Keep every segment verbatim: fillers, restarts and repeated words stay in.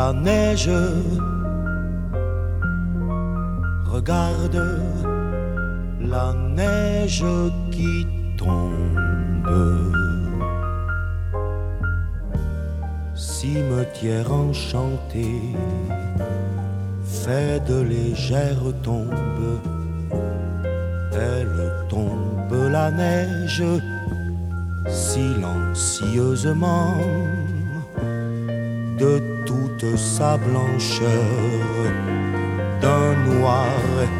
la neige, regarde la neige qui tombe. Cimetière enchanté, fait de légères tombes, elle tombe la neige silencieusement de toute sa blancheur, d'un noir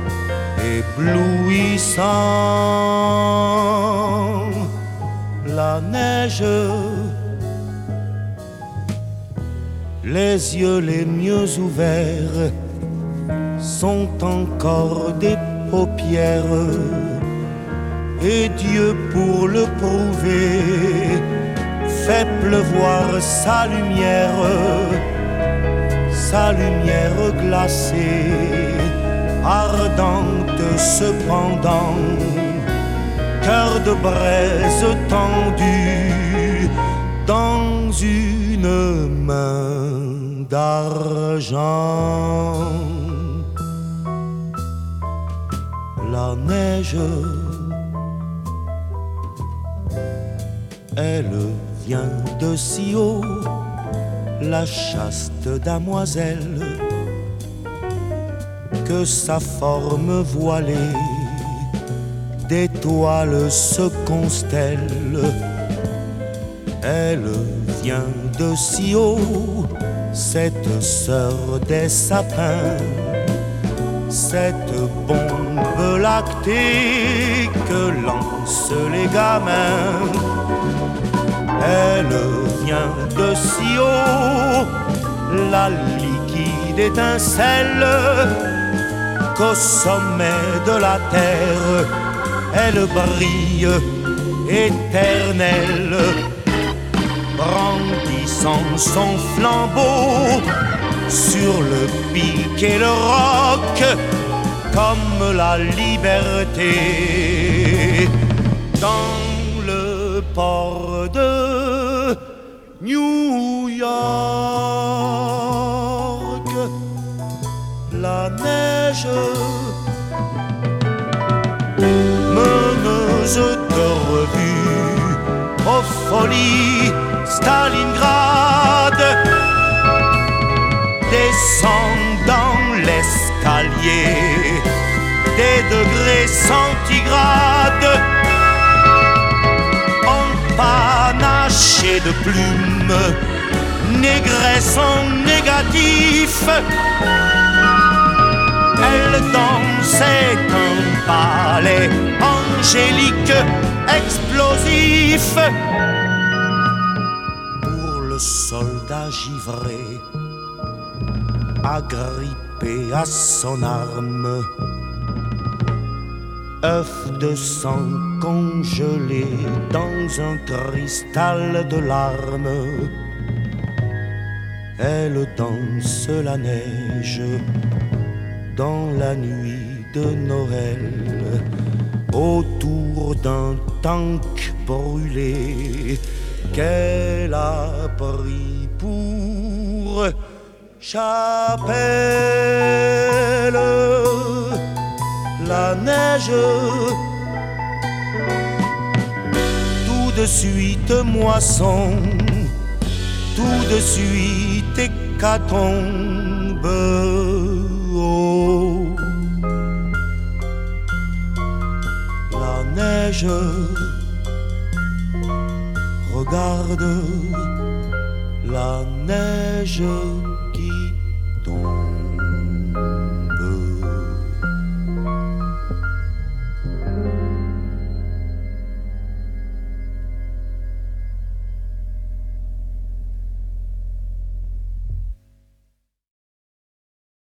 éblouissant. La neige, les yeux les mieux ouverts, sont encore des paupières, et Dieu pour le prouver fait pleuvoir sa lumière, sa lumière glacée, ardente cependant, cœur de braise tendu dans une main d'argent. La neige, elle vient de si haut, la chaste damoiselle, que sa forme voilée d'étoiles se constelle. Elle vient de si haut, cette sœur des sapins, cette bombe lactée que lancent les gamins. Elle vient de si haut, la liquide étincelle, qu'au sommet de la terre, elle brille éternelle, brandissant son flambeau sur le pic et le roc, comme la liberté dans le port de New York. La neige, meneuse de revue aux folies Stalingrad, descend dans l'escalier des degrés centigrades, empanachée de plumes, négresse en négatif. Elle dansait un ballet angélique, explosif, pour le soldat givré, agrippé à son arme, œuf de sang congelé dans un cristal de larmes. Elle danse la neige dans la nuit de Noël, autour d'un tank brûlé qu'elle a pris pour chapelle. La neige, tout de suite moisson, tout de suite hécatombe. Oh. La neige, regarde la neige qui tombe.